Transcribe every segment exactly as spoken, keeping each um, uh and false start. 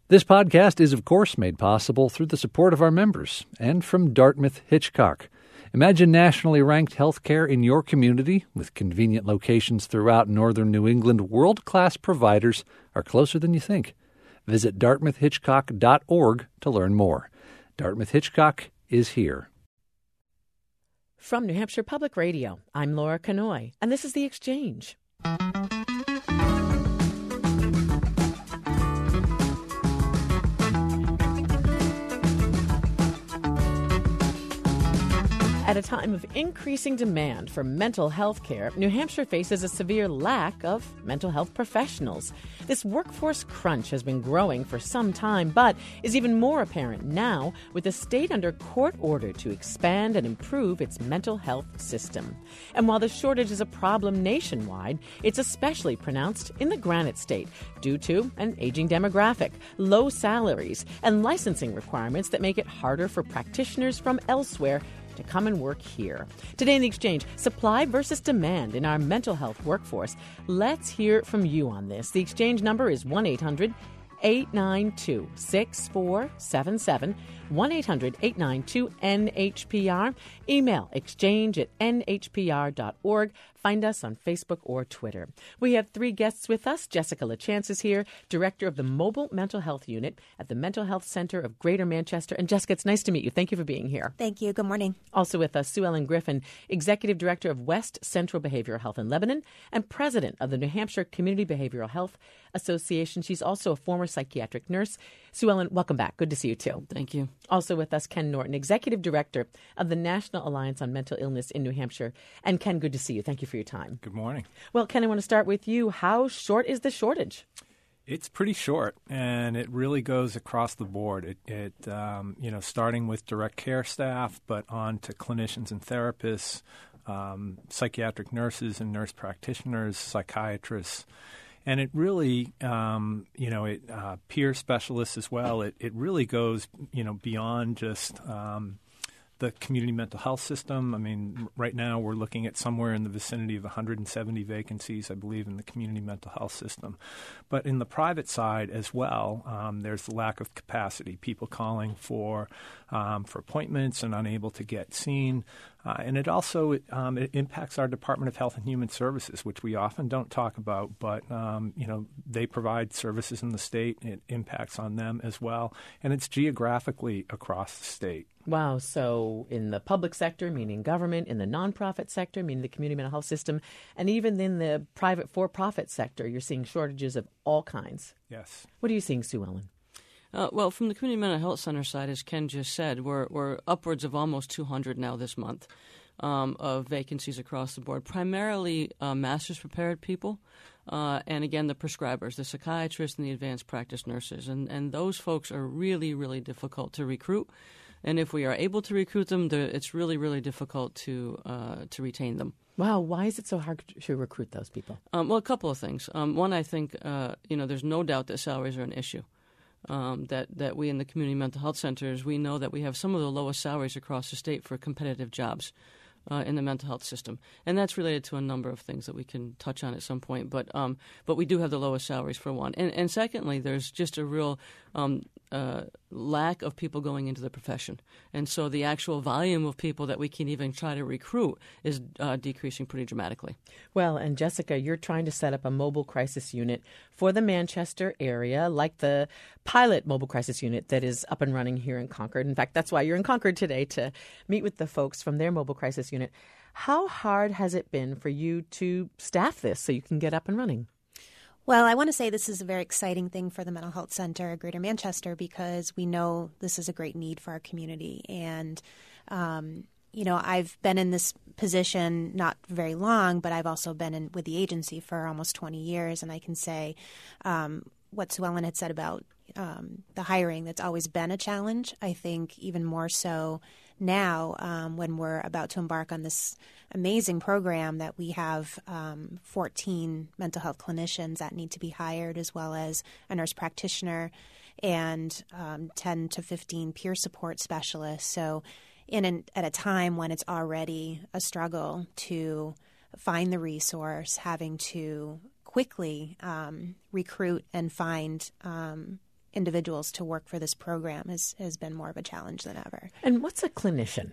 This podcast is, of course, made possible through the support of our members and from Dartmouth Hitchcock. Imagine nationally ranked healthcare in your community with convenient locations throughout northern New England. World-class providers are closer than you think. Visit dartmouth hitchcock dot org to learn more. Dartmouth Hitchcock is here. From New Hampshire Public Radio, I'm Laura Canoy, and this is The Exchange. At a time of increasing demand for mental health care, New Hampshire faces a severe lack of mental health professionals. This workforce crunch has been growing for some time, but is even more apparent now with the state under court order to expand and improve its mental health system. And while the shortage is a problem nationwide, it's especially pronounced in the Granite State due to an aging demographic, low salaries, and licensing requirements that make it harder for practitioners from elsewhere to come and work here. Today in The Exchange, supply versus demand in our mental health workforce. Let's hear from you on this. The Exchange number is one eight hundred eight nine two six four seven seven, one eight hundred eight nine two N H P R. Email exchange at N H P R dot org. Find us on Facebook or Twitter. We have three guests with us. Jessica LaChance is here, Director of the Mobile Mental Health Unit at the Mental Health Center of Greater Manchester. And Jessica, it's nice to meet you. Thank you for being here. Thank you. Good morning. Also with us, Sue Ellen Griffin, Executive Director of West Central Behavioral Health in Lebanon and President of the New Hampshire Community Behavioral Health Association. She's also a former psychiatric nurse. Sue Ellen, welcome back. Good to see you, too. Thank you. Also with us, Ken Norton, Executive Director of the National Alliance on Mental Illness in New Hampshire. And Ken, good to see you. Thank you for your time. Good morning. Well, Ken, I want to start with you. How short is the shortage? It's pretty short, and it really goes across the board. It, it um, you know, starting with direct care staff, but on to clinicians and therapists, um, psychiatric nurses and nurse practitioners, psychiatrists. And it really, um, you know, it, uh, peer specialists as well. It, it really goes, you know, beyond just um, the community mental health system. I mean, right now we're looking at somewhere in the vicinity of one hundred seventy vacancies, I believe, in the community mental health system. But in the private side as well, um, there's the lack of capacity, people calling for um, for appointments and unable to get seen. Uh, and it also um, it impacts our Department of Health and Human Services, which we often don't talk about, but um, you know, they provide services in the state. It impacts on them as well, and it's geographically across the state. Wow. So in the public sector, meaning government, in the nonprofit sector, meaning the community mental health system, and even in the private for-profit sector, you're seeing shortages of all kinds. Yes. What are you seeing, Sue Ellen? Uh, well, from the Community Mental Health Center side, as Ken just said, we're, we're upwards of almost two hundred now this month um, of vacancies across the board, primarily uh, master's prepared people. Uh, and again, the prescribers, the psychiatrists and the advanced practice nurses. And, and those folks are really, really difficult to recruit. And if we are able to recruit them, it's really, really difficult to uh, to retain them. Wow. Why is it so hard to recruit those people? Um, well, a couple of things. Um, one, I think, uh, you know, there's no doubt that salaries are an issue. Um, that, that we in the community mental health centers, we know that we have some of the lowest salaries across the state for competitive jobs uh, in the mental health system. And that's related to a number of things that we can touch on at some point. But um, but we do have the lowest salaries for one. And, and secondly, there's just a real um, uh, lack of people going into the profession. And so the actual volume of people that we can even try to recruit is uh, decreasing pretty dramatically. Well, and Jessica, you're trying to set up a mobile crisis unit for the Manchester area, like the pilot mobile crisis unit that is up and running here in Concord. In fact, that's why you're in Concord today, to meet with the folks from their mobile crisis unit. How hard has it been for you to staff this so you can get up and running? Well, I want to say this is a very exciting thing for the Mental Health Center of Greater Manchester, because we know this is a great need for our community. And, um, you know, I've been in this position not very long, but I've also been in with the agency for almost twenty years. And I can say um, what Sue Ellen had said about um, the hiring, that's always been a challenge. I think even more so now um, when we're about to embark on this amazing program that we have um, fourteen mental health clinicians that need to be hired, as well as a nurse practitioner and um, ten to fifteen peer support specialists. So in an, at a time when it's already a struggle to find the resource, having to quickly um, recruit and find um, individuals to work for this program has, has been more of a challenge than ever. And what's a clinician?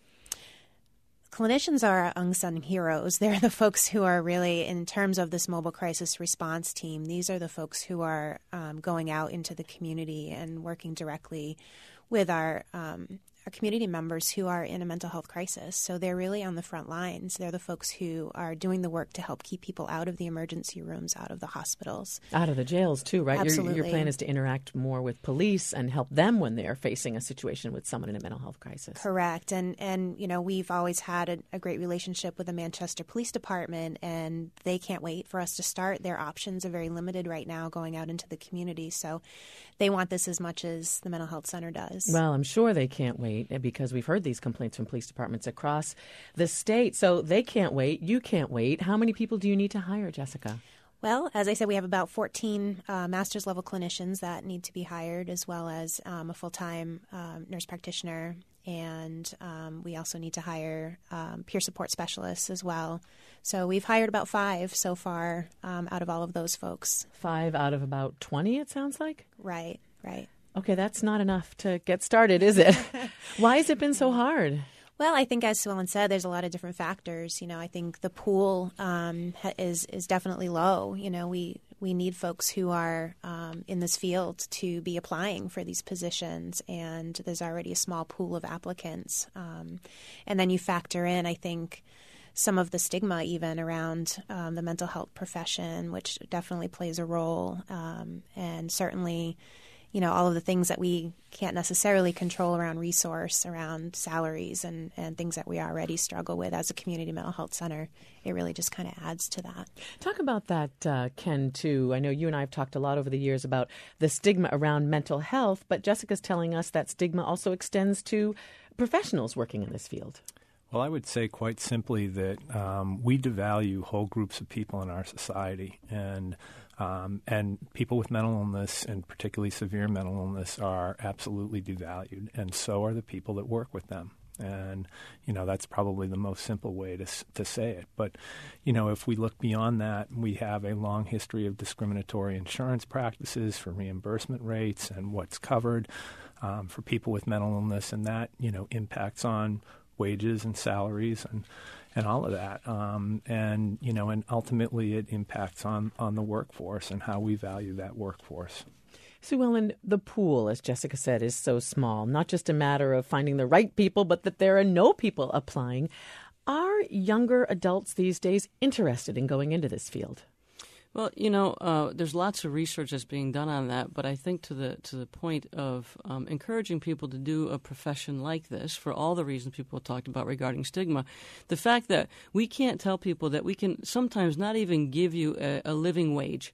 Clinicians are our unsung heroes. They're the folks who are really, in terms of this mobile crisis response team, these are the folks who are um, going out into the community and working directly with our um, our community members who are in a mental health crisis. So they're really on the front lines. They're the folks who are doing the work to help keep people out of the emergency rooms, out of the hospitals. Out of the jails, too, right? Absolutely. Your, your plan is to interact more with police and help them when they're facing a situation with someone in a mental health crisis. Correct. And, and you know, we've always had a, a great relationship with the Manchester Police Department, and they can't wait for us to start. Their options are very limited right now going out into the community. So they want this as much as the Mental Health Center does. Well, I'm sure they can't wait because we've heard these complaints from police departments across the state. So they can't wait. You can't wait. How many people do you need to hire, Jessica? Well, as I said, we have about fourteen uh, master's level clinicians that need to be hired, as well as um, a full-time um, nurse practitioner. And um, we also need to hire um, peer support specialists as well. So we've hired about five so far um, out of all of those folks. Five out of about twenty, it sounds like? Right, right. Okay, that's not enough to get started, is it? Why has it been so hard? Well, I think, as Sue Ellen said, there's a lot of different factors. You know, I think the pool um, is is definitely low. You know, we we need folks who are um, in this field to be applying for these positions, and there's already a small pool of applicants. Um, and then you factor in, I think, some of the stigma even around um, the mental health profession, which definitely plays a role, um, and certainly, you know, all of the things that we can't necessarily control around resource, around salaries, and, and things that we already struggle with as a community mental health center. It really just kind of adds to that. Talk about that, uh, Ken, too. I know you and I have talked a lot over the years about the stigma around mental health, but Jessica's telling us that stigma also extends to professionals working in this field. Well, I would say quite simply that um, we devalue whole groups of people in our society, and um, and people with mental illness, and particularly severe mental illness, are absolutely devalued, and so are the people that work with them. And, you know, that's probably the most simple way to to say it. But, you know, if we look beyond that, we have a long history of discriminatory insurance practices for reimbursement rates and what's covered um, for people with mental illness, and that, you know, impacts on wages and salaries and, and all of that. Um, and, you know, and ultimately it impacts on, on the workforce and how we value that workforce. Sue Ellen, the pool, as Jessica said, is so small, not just a matter of finding the right people, but that there are no people applying. Are younger adults these days interested in going into this field? Well, you know, uh, there's lots of research that's being done on that, but I think to the to the point of um, encouraging people to do a profession like this, for all the reasons people talked about regarding stigma, the fact that we can't tell people that we can sometimes not even give you a, a living wage.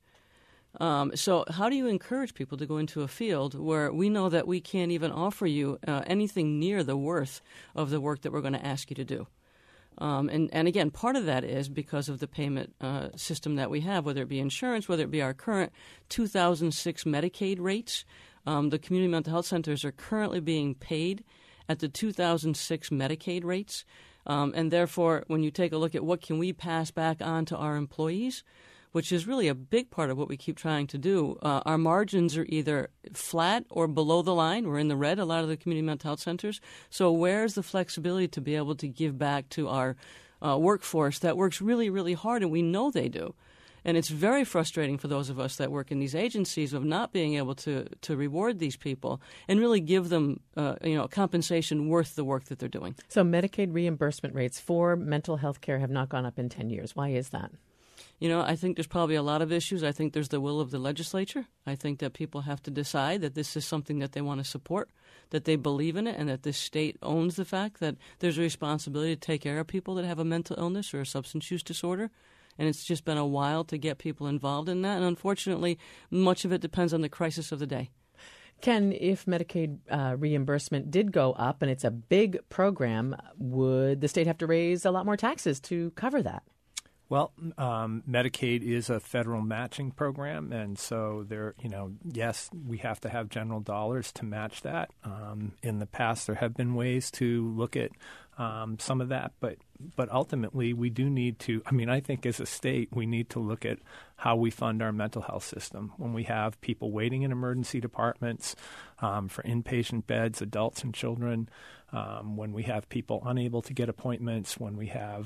Um, so how do you encourage people to go into a field where we know that we can't even offer you uh, anything near the worth of the work that we're going to ask you to do? Um, and, and again, part of that is because of the payment uh, system that we have, whether it be insurance, whether it be our current two thousand six Medicaid rates. Um, the community mental health centers are currently being paid at the two thousand six Medicaid rates. Um, and therefore, when you take a look at what can we pass back on to our employees, which is really a big part of what we keep trying to do. Uh, our margins are either flat or below the line. We're in the red, a lot of the community mental health centers. So where's the flexibility to be able to give back to our uh, workforce that works really, really hard, and we know they do. And it's very frustrating for those of us that work in these agencies of not being able to, to reward these people and really give them uh, you know, compensation worth the work that they're doing. So Medicaid reimbursement rates for mental health care have not gone up in ten years. Why is that? You know, I think there's probably a lot of issues. I think there's the will of the legislature. I think that people have to decide that this is something that they want to support, that they believe in it, and that this state owns the fact that there's a responsibility to take care of people that have a mental illness or a substance use disorder. And it's just been a while to get people involved in that. And unfortunately, much of it depends on the crisis of the day. Ken, if Medicaid uh, reimbursement did go up, and it's a big program, would the state have to raise a lot more taxes to cover that? Well, um, Medicaid is a federal matching program, and so there, you know, yes, we have to have general dollars to match that. Um, in the past, there have been ways to look at um, some of that, but but ultimately, we do need to. I mean, I think as a state, we need to look at how we fund our mental health system. When we have people waiting in emergency departments um, for inpatient beds, adults and children, um, when we have people unable to get appointments, when we have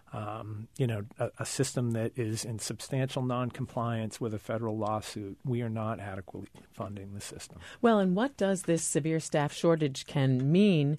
Um, you know, a, a system that is in substantial noncompliance with a federal lawsuit, we are not adequately funding the system. Well, and what does this severe staff shortage can mean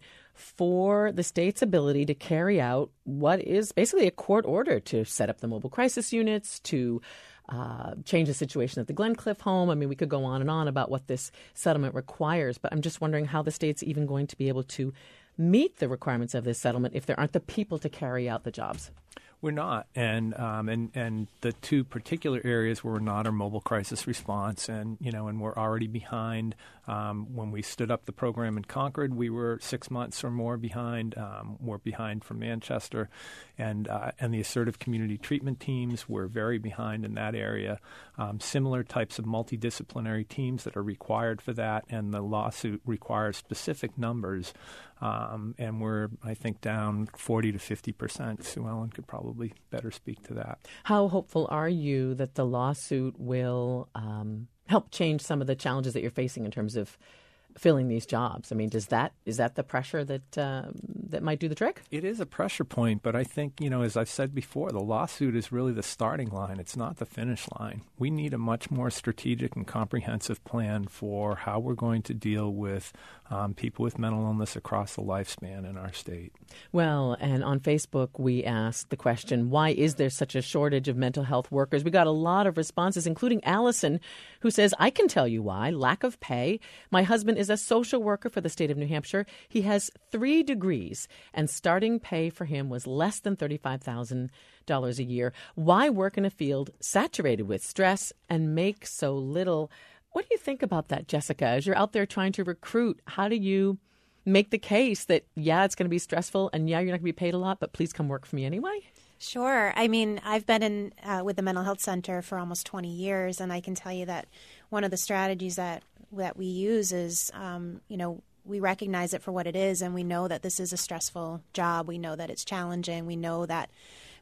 for the state's ability to carry out what is basically a court order to set up the mobile crisis units, to uh, change the situation at the Glencliff home? I mean, we could go on and on about what this settlement requires, but I'm just wondering how the state's even going to be able to meet the requirements of this settlement if there aren't the people to carry out the jobs. We're not, and um, and and the two particular areas where we're not are mobile crisis response, and you know, and we're already behind. Um, when we stood up the program in Concord, we were six months or more behind. Um, we're behind from Manchester, and uh, and the assertive community treatment teams were very behind in that area. Um, similar types of multidisciplinary teams that are required for that, and the lawsuit requires specific numbers. Um, and we're, I think, down forty to fifty percent. Sue Ellen could probably better speak to that. How hopeful are you that the lawsuit will um, help change some of the challenges that you're facing in terms of filling these jobs? I mean, does that is that the pressure that uh, that might do the trick? It is a pressure point, but I think, you know, as I've said before, the lawsuit is really the starting line. It's not the finish line. We need a much more strategic and comprehensive plan for how we're going to deal with um, people with mental illness across the lifespan in our state. Well, and on Facebook, we asked the question, why is there such a shortage of mental health workers? We got a lot of responses, including Allison, who says, I can tell you why. Lack of pay. My husband is a social worker for the state of New Hampshire. He has three degrees, and starting pay for him was less than thirty-five thousand dollars a year. Why work in a field saturated with stress and make so little? What do you think about that, Jessica? As you're out there trying to recruit, how do you make the case that, yeah, it's going to be stressful, and yeah, you're not going to be paid a lot, but please come work for me anyway? Sure. I mean, I've been in uh, with the Mental Health Center for almost twenty years, and I can tell you that one of the strategies that, that we use is, um, you know, we recognize it for what it is, and we know that this is a stressful job. We know that it's challenging. We know that,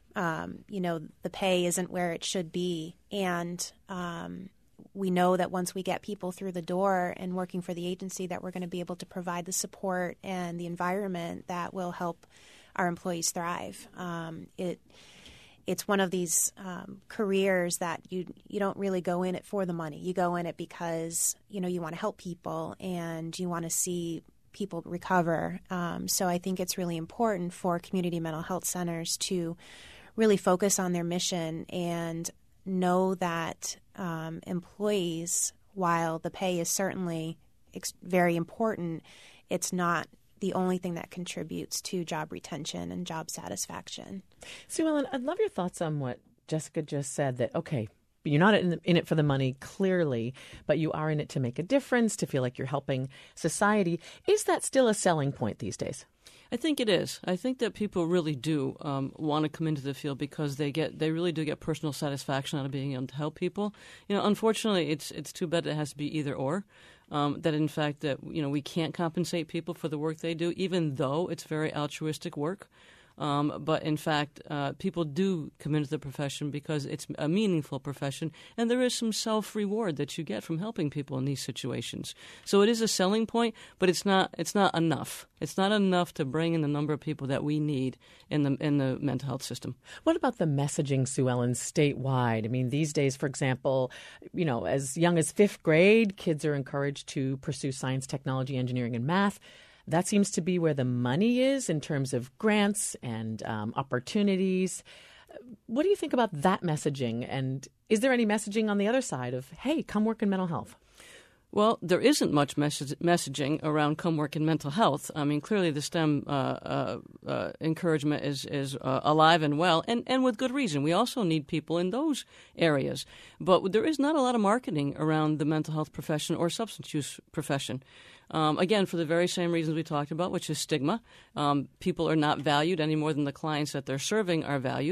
um, you know, the pay isn't where it should be. And um, we know that once we get people through the door and working for the agency, that we're going to be able to provide the support and the environment that will help our employees thrive. Um, it It's one of these um, careers that you you don't really go in it for the money. You go in it because, you know, you want to help people and you want to see people recover. Um, so I think it's really important for community mental health centers to really focus on their mission and know that um, employees, while the pay is certainly ex- very important, it's not the only thing that contributes to job retention and job satisfaction. Sue Ellen, I'd love your thoughts on what Jessica just said, that, okay, you're not in, the, in it for the money, clearly, but you are in it to make a difference, to feel like you're helping society. Is that still a selling point these days? I think it is. I think that people really do um, want to come into the field because they get they really do get personal satisfaction out of being able to help people. You know, unfortunately, it's it's too bad it has to be either or. Um, that in fact that you know we can't compensate people for the work they do, even though it's very altruistic work. Um, but in fact, uh, people do come into the profession because it's a meaningful profession, and there is some self-reward that you get from helping people in these situations. So it is a selling point, but it's not. It's not enough. It's not enough to bring in the number of people that we need in the in the mental health system. What about the messaging, Sue Ellen, statewide? I mean, these days, for example, you know, as young as fifth grade, kids are encouraged to pursue science, technology, engineering, and math. That seems to be where the money is in terms of grants and um, opportunities. What do you think about that messaging? And is there any messaging on the other side of, hey, come work in mental health? Well, there isn't much message- messaging around come work in mental health. I mean, clearly the STEM uh, uh, uh, encouragement is is uh, alive and well, and, and with good reason. We also need people in those areas. But there is not a lot of marketing around the mental health profession or substance use profession. Um, again, for the very same reasons we talked about, which is stigma. Um, people are not valued any more than the clients that they're serving are valued.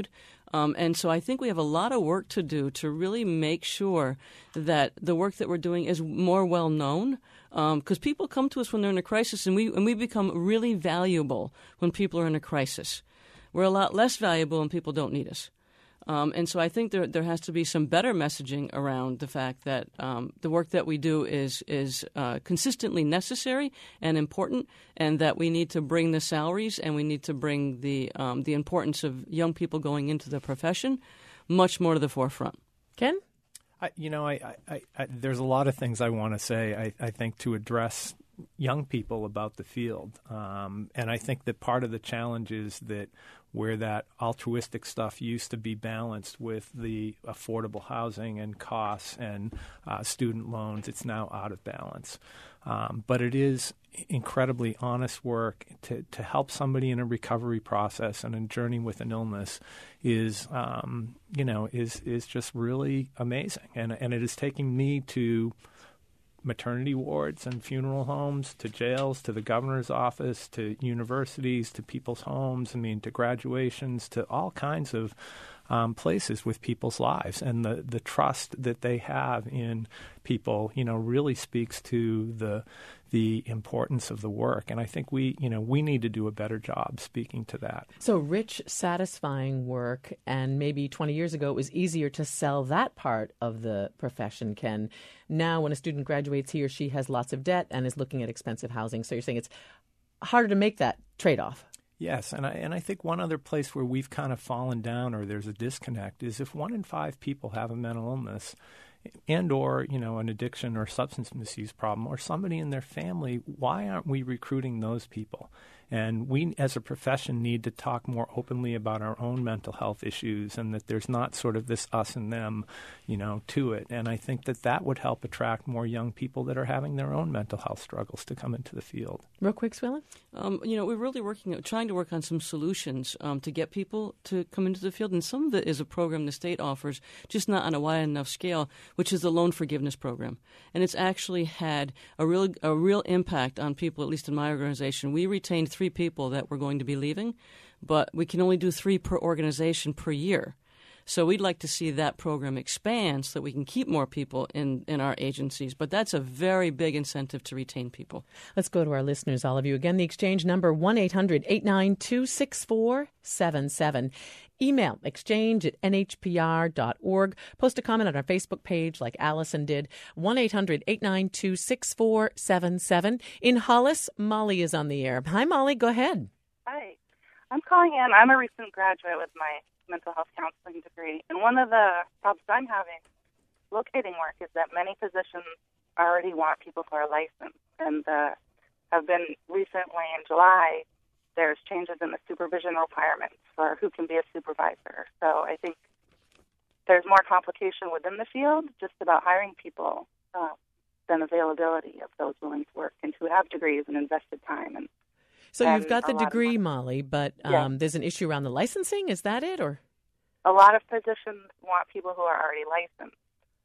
Um, and so I think we have a lot of work to do to really make sure that the work that we're doing is more well known. Because um, people come to us when they're in a crisis, and we and we become really valuable when people are in a crisis. We're a lot less valuable when people don't need us. Um, and so I think there there has to be some better messaging around the fact that um, the work that we do is is uh, consistently necessary and important, and that we need to bring the salaries and we need to bring the um, the importance of young people going into the profession much more to the forefront. Ken? I, you know, I, I, I, there's a lot of things I want to say, I, I think, to address young people about the field. Um, and I think that part of the challenge is that where that altruistic stuff used to be balanced with the affordable housing and costs and uh, student loans, it's now out of balance. Um, but it is incredibly honest work to, to help somebody in a recovery process and a journey with an illness is, um, you know, is is just really amazing. And and it is taking me to maternity wards and funeral homes, to jails, to the governor's office, to universities, to people's homes, I mean, to graduations, to all kinds of um, places with people's lives. And the, the trust that they have in people, you know, really speaks to the the importance of the work. And I think we, you know, we need to do a better job speaking to that. So rich, satisfying work, and maybe twenty years ago it was easier to sell that part of the profession, Ken. Now when a student graduates, he or she has lots of debt and is looking at expensive housing. So you're saying it's harder to make that trade-off. Yes, and I and I think one other place where we've kind of fallen down or there's a disconnect is if one in five people have a mental illness and or, you know, an addiction or substance misuse problem or somebody in their family, why aren't we recruiting those people? And we, as a profession, need to talk more openly about our own mental health issues and that there's not sort of this us and them, you know, to it. And I think that that would help attract more young people that are having their own mental health struggles to come into the field. Real quick, Swellen? Um, you know, we're really working, trying to work on some solutions um, to get people to come into the field. And some of it is a program the state offers, just not on a wide enough scale, which is the loan forgiveness program. And it's actually had a real, a real impact on people, at least in my organization. We retained three people that were going to be leaving, but we can only do three per organization per year. So we'd like to see that program expand so that we can keep more people in, in our agencies. But that's a very big incentive to retain people. Let's go to our listeners, all of you. Again, the exchange number, one eight hundred eight nine two six four seven seven. Email exchange at n h p r dot org. Post a comment on our Facebook page like Allison did. one eight hundred eight nine two six four seven seven. In Hollis, Molly is on the air. Hi, Molly. Go ahead. Hi. I'm calling in. I'm a recent graduate with my mental health counseling degree. And one of the problems I'm having locating work is that many physicians already want people who are licensed. And uh, have been recently in July, there's changes in the supervision requirements for who can be a supervisor. So I think there's more complication within the field just about hiring people uh, than availability of those willing to work and who have degrees and invested time. And So and you've got the degree, of, Molly, but um, yeah. there's an issue around the licensing. Is that it? Or a lot of physicians want people who are already licensed.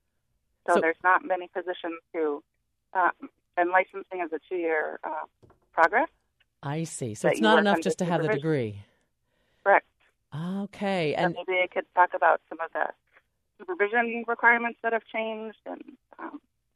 So, so there's not many physicians who, uh, and licensing is a two-year uh, progress. I see. So that it's you not work enough under just to have the supervision. degree. Correct. Okay. And And maybe I could talk about some of the supervision requirements that have changed. And um,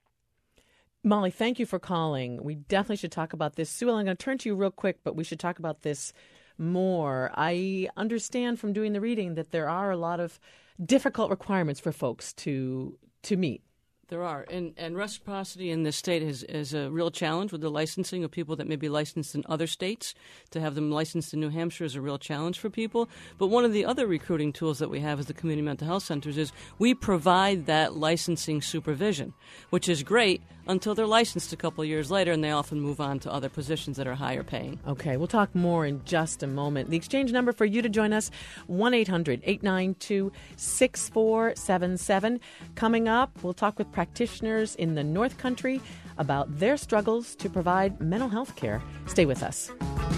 Molly, thank you for calling. We definitely should talk about this. Sue, I'm going to turn to you real quick, but we should talk about this more. I understand from doing the reading that there are a lot of difficult requirements for folks to to meet. There are. And, and reciprocity in this state is, is a real challenge with the licensing of people that may be licensed in other states. To have them licensed in New Hampshire is a real challenge for people. But one of the other recruiting tools that we have as the community mental health centers is we provide that licensing supervision, which is great until they're licensed a couple of years later, and they often move on to other positions that are higher paying. Okay, we'll talk more in just a moment. The exchange number for you to join us, one eight hundred eight nine two six four seven seven. Coming up, we'll talk with practitioners in the North Country about their struggles to provide mental health care. Stay with us.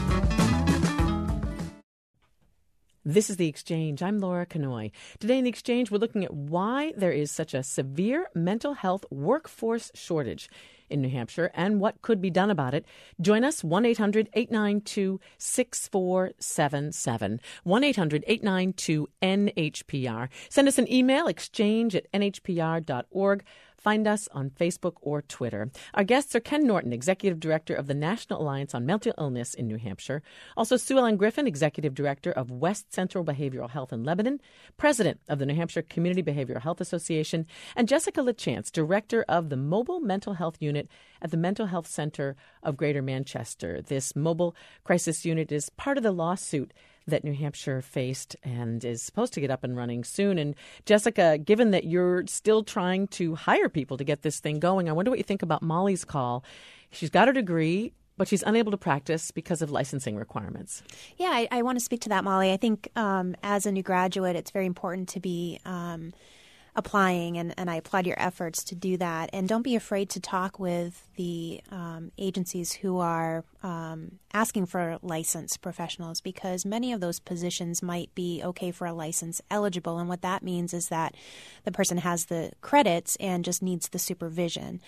This is The Exchange. I'm Laura Kanoy. Today in The Exchange, we're looking at why there is such a severe mental health workforce shortage in New Hampshire and what could be done about it. Join us, one eight hundred eight nine two six four seven seven, one eight hundred eight nine two N H P R. Send us an email, exchange at N H P R dot org. Find us on Facebook or Twitter. Our guests are Ken Norton, Executive Director of the National Alliance on Mental Illness in New Hampshire. Also, Sue Ellen Griffin, Executive Director of West Central Behavioral Health in Lebanon, President of the New Hampshire Community Behavioral Health Association, and Jessica LaChance, Director of the Mobile Mental Health Unit at the Mental Health Center of Greater Manchester. This mobile crisis unit is part of the lawsuit that New Hampshire faced and is supposed to get up and running soon. And Jessica, given that you're still trying to hire people to get this thing going, I wonder what you think about Molly's call. She's got her degree, but she's unable to practice because of licensing requirements. Yeah, I, I want to speak to that, Molly. I think um, as a new graduate, it's very important to be um, applying, and, and I applaud your efforts to do that. And don't be afraid to talk with the um, agencies who are um, asking for licensed professionals, because many of those positions might be okay for a license eligible. And what that means is that the person has the credits and just needs the supervision.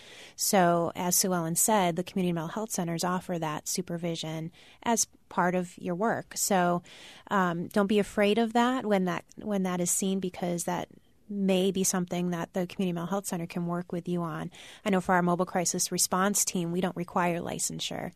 So as Sue Ellen said, the community mental health centers offer that supervision as part of your work. So um, don't be afraid of that when that when that is seen, because that may be something that the Community Mental Health Center can work with you on. I know for our mobile crisis response team, we don't require licensure.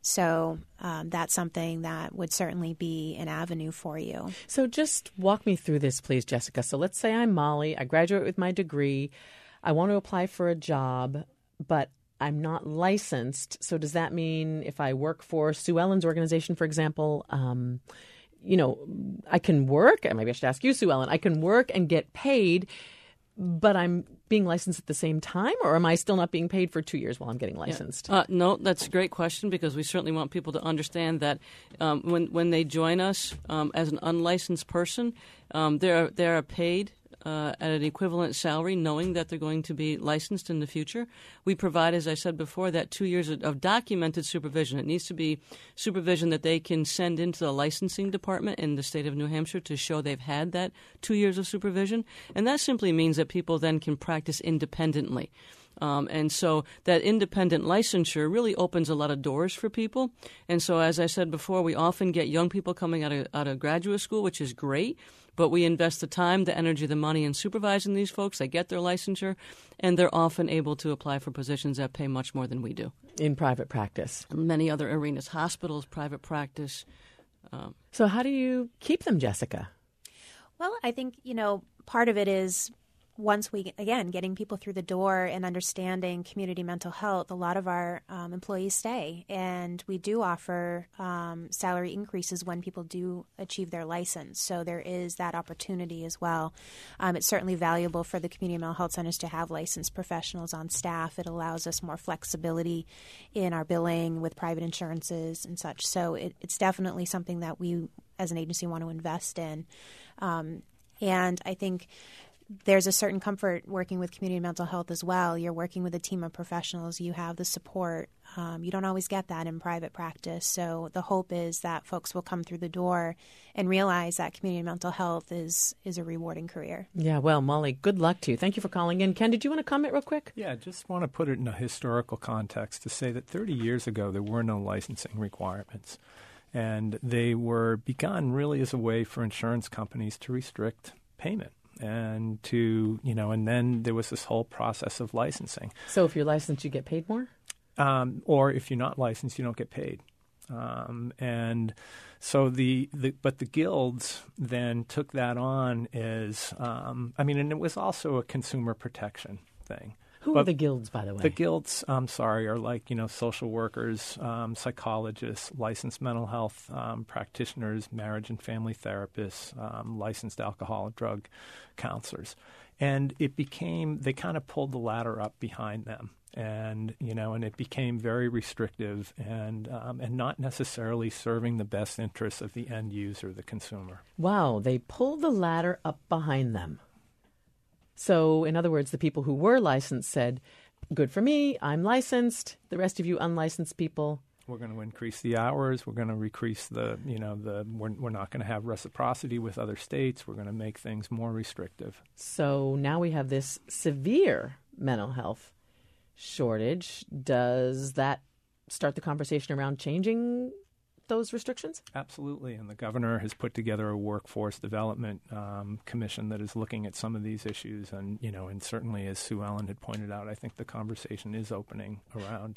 So um, that's something that would certainly be an avenue for you. So just walk me through this, please, Jessica. So let's say I'm Molly. I graduate with my degree. I want to apply for a job, but I'm not licensed. So does that mean if I work for Sue Ellen's organization, for example, um, you know, I can work, and maybe I should ask you, Sue Ellen, I can work and get paid, but I'm being licensed at the same time, or am I still not being paid for two years while I'm getting licensed? Yeah. Uh, no, that's a great question, because we certainly want people to understand that um, when when they join us um, as an unlicensed person, um, they're they're paid Uh, at an equivalent salary, knowing that they're going to be licensed in the future. We provide, as I said before, that two years of, of documented supervision. It needs to be supervision that they can send into the licensing department in the state of New Hampshire to show they've had that two years of supervision. And that simply means that people then can practice independently. Um, and so that independent licensure really opens a lot of doors for people. And so, as I said before, we often get young people coming out of, out of graduate school, which is great. But we invest the time, the energy, the money in supervising these folks. They get their licensure, and they're often able to apply for positions that pay much more than we do. In private practice. Many other arenas, hospitals, private practice. Um, so how do you keep them, Jessica? Well, I think, you know, part of it is once we, again, getting people through the door and understanding community mental health, a lot of our um, employees stay. And we do offer um, salary increases when people do achieve their license. So there is that opportunity as well. Um, it's certainly valuable for the community mental health centers to have licensed professionals on staff. It allows us more flexibility in our billing with private insurances and such. So it, it's definitely something that we as an agency want to invest in. Um, and I think there's a certain comfort working with community mental health as well. You're working with a team of professionals. You have the support. Um, you don't always get that in private practice. So the hope is that folks will come through the door and realize that community mental health is is a rewarding career. Yeah, well, Molly, good luck to you. Thank you for calling in. Ken, did you want to comment real quick? Yeah, I just want to put it in a historical context to say that thirty years ago there were no licensing requirements. And they were begun really as a way for insurance companies to restrict payment. And to, you know, and then there was this whole process of licensing. So if you're licensed, you get paid more? Um, or if you're not licensed, you don't get paid. Um, and so the, the, but the guilds then took that on as, um, I mean, and it was also a consumer protection thing. Who but are the guilds, by the way? The guilds, I'm sorry, are like, you know, social workers, um, psychologists, licensed mental health um, practitioners, marriage and family therapists, um, licensed alcohol and drug counselors. And it became, they kind of pulled the ladder up behind them. And, you know, and it became very restrictive and um, and not necessarily serving the best interests of the end user, the consumer. Wow, they pulled the ladder up behind them. So, in other words, the people who were licensed said, good for me, I'm licensed. The rest of you unlicensed people, we're going to increase the hours. We're going to increase the, you know, the, we're, we're not going to have reciprocity with other states. We're going to make things more restrictive. So now we have this severe mental health shortage. Does that start the conversation around changing those restrictions? Absolutely, and the governor has put together a workforce development um, commission that is looking at some of these issues, and you know, and certainly, as Sue Ellen had pointed out, I think the conversation is opening around.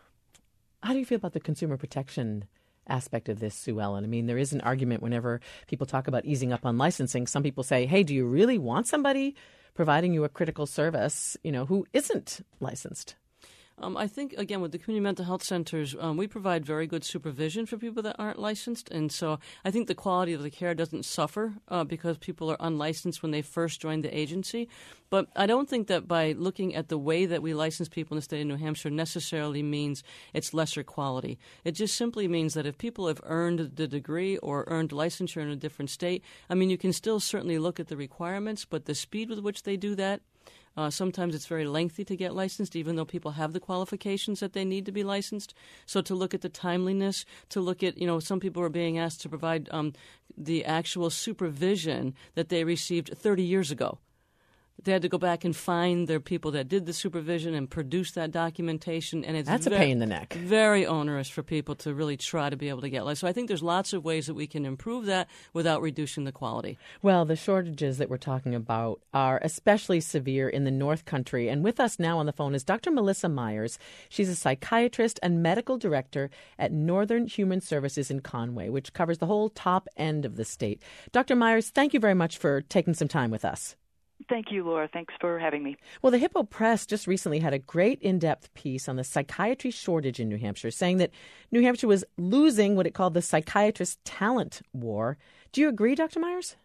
How do you feel about the consumer protection aspect of this, Sue Ellen? I mean, there is an argument whenever people talk about easing up on licensing. Some people say, hey, do you really want somebody providing you a critical service, you know, who isn't licensed? Um, I think, again, with the community mental health centers, um, we provide very good supervision for people that aren't licensed. And so I think the quality of the care doesn't suffer uh, because people are unlicensed when they first join the agency. But I don't think that by looking at the way that we license people in the state of New Hampshire necessarily means it's lesser quality. It just simply means that if people have earned the degree or earned licensure in a different state, I mean, you can still certainly look at the requirements, but the speed with which they do that, Uh, sometimes it's very lengthy to get licensed, even though people have the qualifications that they need to be licensed. So to look at the timeliness, to look at, you know, some people are being asked to provide um, the actual supervision that they received thirty years ago. They had to go back and find their people that did the supervision and produce that documentation. And it's That's ve- a pain in the neck. Very onerous for people to really try to be able to get licensed. So I think there's lots of ways that we can improve that without reducing the quality. Well, the shortages that we're talking about are especially severe in the North Country. And with us now on the phone is Doctor Melissa Myers. She's a psychiatrist and medical director at Northern Human Services in Conway, which covers the whole top end of the state. Doctor Myers, thank you very much for taking some time with us. Thank you, Laura. Thanks for having me. Well, the Hippo Press just recently had a great in-depth piece on the psychiatry shortage in New Hampshire, saying that New Hampshire was losing what it called the psychiatrist talent war. Do you agree, Doctor Myers?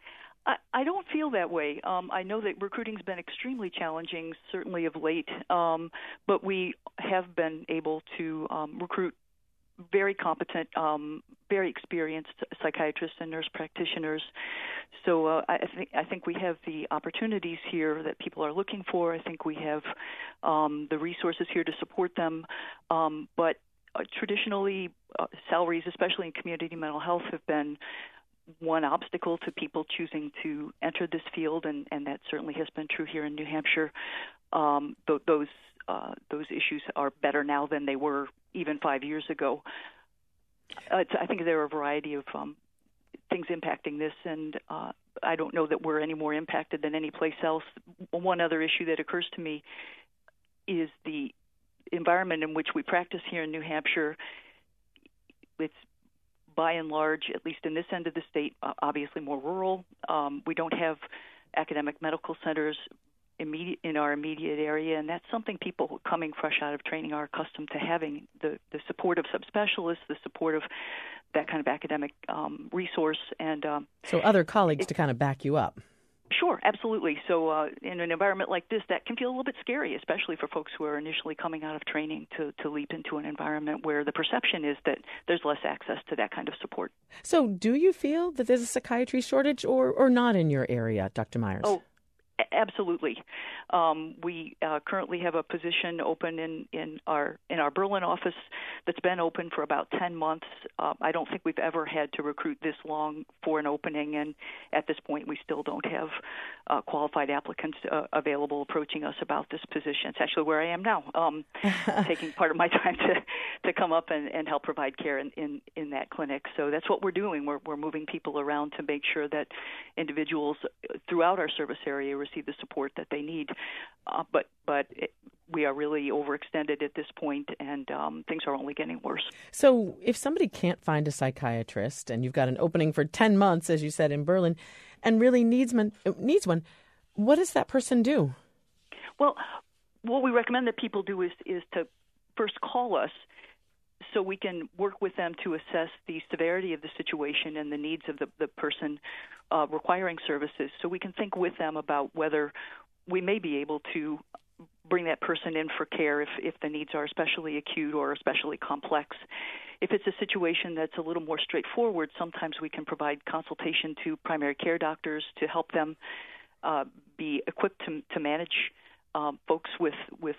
I, I don't feel that way. Um, I know that recruiting's been extremely challenging, certainly of late, um, but we have been able to um, recruit very competent, um, very experienced psychiatrists and nurse practitioners. So uh, I think I think we have the opportunities here that people are looking for. I think we have um, the resources here to support them. Um, but uh, traditionally, uh, salaries, especially in community mental health, have been one obstacle to people choosing to enter this field, and, and that certainly has been true here in New Hampshire. Um, th- those uh, those issues are better now than they were even five years ago. Uh, it's, I think there are a variety of um, things impacting this, and uh, I don't know that we're any more impacted than any place else. One other issue that occurs to me is the environment in which we practice here in New Hampshire. It's by and large, at least in this end of the state, uh, obviously more rural. Um, we don't have academic medical centers immediate in our immediate area, and that's something people coming fresh out of training are accustomed to having, the, the support of subspecialists, the support of that kind of academic um, resource. and um, So other colleagues it, to kind of back you up. Sure, absolutely. So uh, in an environment like this, that can feel a little bit scary, especially for folks who are initially coming out of training to, to leap into an environment where the perception is that there's less access to that kind of support. So do you feel that there's a psychiatry shortage or, or not in your area, Doctor Myers? Oh, absolutely. Um, we uh, currently have a position open in, in our in our Berlin office that's been open for about ten months. Uh, I don't think we've ever had to recruit this long for an opening, and at this point we still don't have uh, qualified applicants uh, available approaching us about this position. It's actually where I am now, um, taking part of my time to, to come up and, and help provide care in, in, in that clinic. So that's what we're doing. We're, we're moving people around to make sure that individuals throughout our service area receive the support that they need. Uh, but but it, we are really overextended at this point, and um, things are only getting worse. So if somebody can't find a psychiatrist, and you've got an opening for ten months, as you said, in Berlin, and really needs one, needs one, what does that person do? Well, what we recommend that people do is, is to first call us so we can work with them to assess the severity of the situation and the needs of the, the person uh, requiring services, so we can think with them about whether we may be able to bring that person in for care if, if the needs are especially acute or especially complex. If it's a situation that's a little more straightforward, sometimes we can provide consultation to primary care doctors to help them uh, be equipped to, to manage um, folks with with